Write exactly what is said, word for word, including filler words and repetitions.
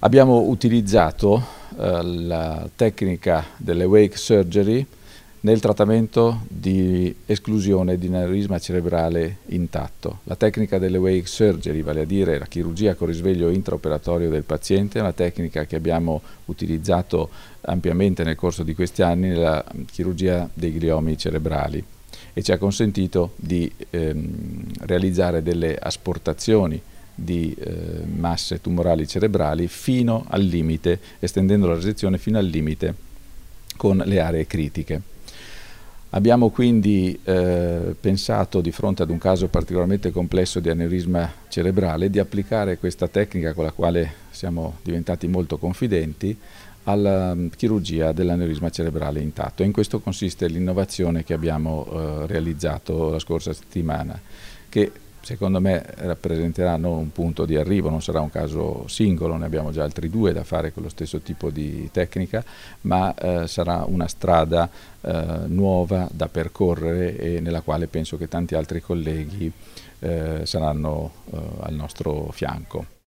Abbiamo utilizzato eh, la tecnica dell'Awake Surgery nel trattamento di esclusione di aneurisma cerebrale intatto. La tecnica dell'Awake Surgery, vale a dire la chirurgia con risveglio intraoperatorio del paziente, è una tecnica che abbiamo utilizzato ampiamente nel corso di questi anni nella chirurgia dei gliomi cerebrali e ci ha consentito di ehm, realizzare delle asportazioni di eh, masse tumorali cerebrali fino al limite, estendendo la resezione fino al limite con le aree critiche. Abbiamo quindi eh, pensato, di fronte ad un caso particolarmente complesso di aneurisma cerebrale, di applicare questa tecnica con la quale siamo diventati molto confidenti alla chirurgia dell'aneurisma cerebrale intatto. E in questo consiste l'innovazione che abbiamo eh, realizzato la scorsa settimana, che secondo me rappresenterà non un punto di arrivo, non sarà un caso singolo, ne abbiamo già altri due da fare con lo stesso tipo di tecnica, ma eh, sarà una strada eh, nuova da percorrere e nella quale penso che tanti altri colleghi eh, saranno eh, al nostro fianco.